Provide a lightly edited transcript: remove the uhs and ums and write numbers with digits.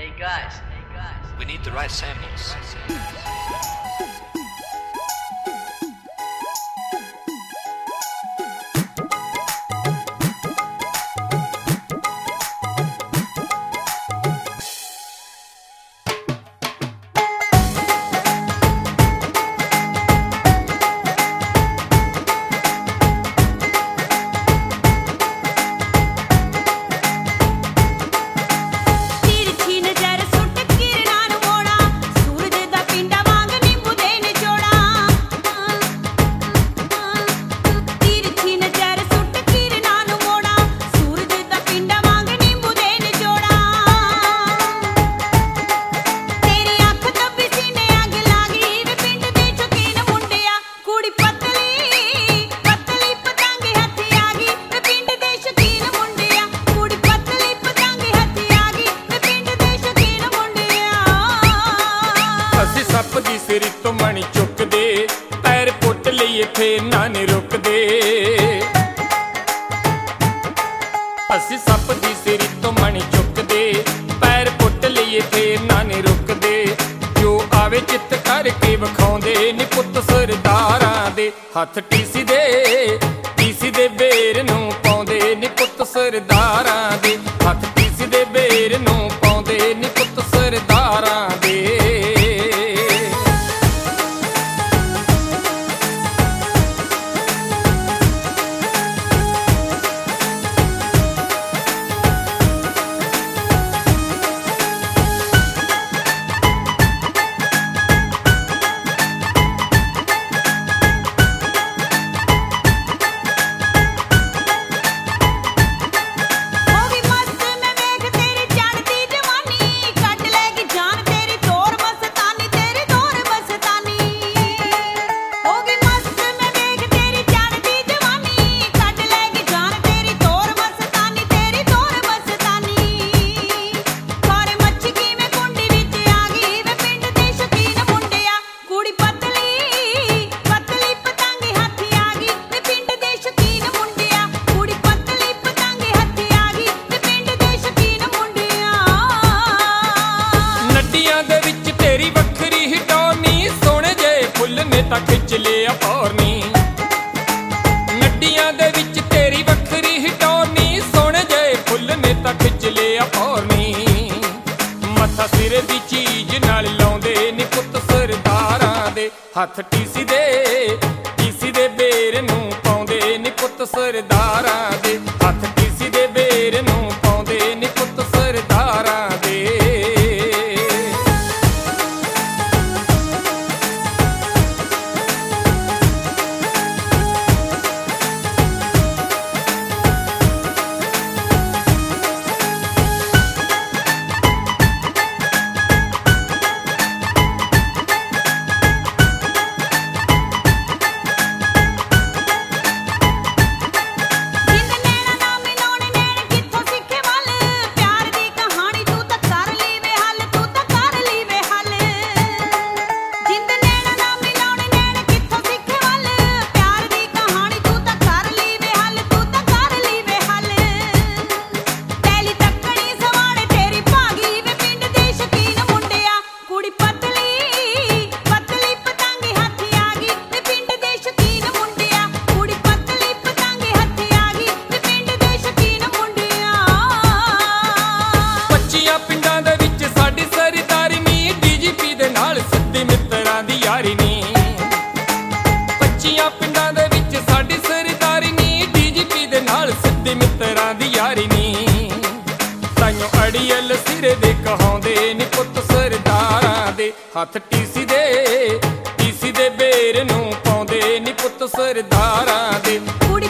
We need the right samples. ਸੱਪ ਦੀ ਸਿਰ ਤੋਂ ਮਣੀ ਚੁੱਕਦੇ, ਪੈਰ ਪੁੱਟ ਲਈਏ ਫੇਰ ਨਾ ਨੀ ਰੁਕਦੇ। ਅਸੀਂ ਸੱਪ ਦੀ ਸਿਰ ਤੋਂ ਮਣੀ ਚੁੱਕਦੇ, ਪੈਰ ਪੁੱਟ ਲਈਏ ਫੇਰ ਨਾ ਨੀ ਰੁਕਦੇ। ਜੋ ਆਵੇ ਚਿੱਤ ਕਰਕੇ ਵਿਖਾਉਂਦੇ ਨੀ ਪੁੱਤ ਸਰਦਾਰਾਂ ਦੇ, ਹੱਥ ਟੀਸੀ ਦੇ ਬੇਰ ਨੂੰ ਪਾਉਂਦੇ ਨੀ ਪੁੱਤ ਸਰਦਾਰਾਂ ਦੇ, ਹੱਥ ਟੀਸੀ ਦੇ ਬੇਰ ਨੂੰ ਪਾਉਂਦੇ ਨੀ ਪੁੱਤ ਸਰਦਾਰਾਂ ਦੇ। ਤਾਂ ਖਿੱਚ ਲਿਆ ਪੌਰਨੀ, ਨੱਡੀਆਂ ਦੇ ਵਿੱਚ ਤੇਰੀ ਵੱਖਰੀ ਹਿਟੌਰਨੀ, ਸੋਹਣੇ ਜੇ ਫੁੱਲ ਨੇ ਤਾਂ ਖਿੱਚ ਲਿਆ ਪੌਰਨੀ। ਮੱਥਾ ਸਿਰ ਦੀ ਚੀਜ਼ ਨਾਲ ਲਾਉਂਦੇ ਨੀ ਪੁੱਤ ਸਰਦਾਰਾਂ ਦੇ, ਹੱਥ ਟੀਸੀ ਦੇ ਬੇਰ ਨੂੰ ਪਾਉਂਦੇ ਨੀ ਪੁੱਤ ਸਰਦਾਰਾਂ ਦੇ, ਹੱਥ ਟੀਸੀ ਦੇ ਬੇਰ ਨੂੰ ਪਾਉਂਦੇ ਨੀ ਪੁੱਤ ਸਰਦਾਰਾਂ ਦੇ। ਪੱਚੀਆਂ ਪਿੰਡਾਂ ਦੇ ਵਿੱਚ ਸਾਡੀ ਸਰਦਾਰੀ ਨੀ, ਡੀਜੀਪੀ ਦੇ ਨਾਲ ਸਿੱਧੀ ਮਿੱਤਰਾਂ ਦੀ ਯਾਰੀ ਨੀ। ਤਾਈਓ ਅੜੀਅਲ ਸਿਰੇ ਦੇ ਕਹਾਉਂਦੇ ਨੀ ਪੁੱਤ ਸਰਦਾਰਾਂ ਦੇ, ਹੱਥ ਟੀਸੀ ਦੇ ਬੇਰ ਨੂੰ ਪਾਉਂਦੇ ਨੀ ਪੁੱਤ ਸਰਦਾਰਾਂ ਦੇ।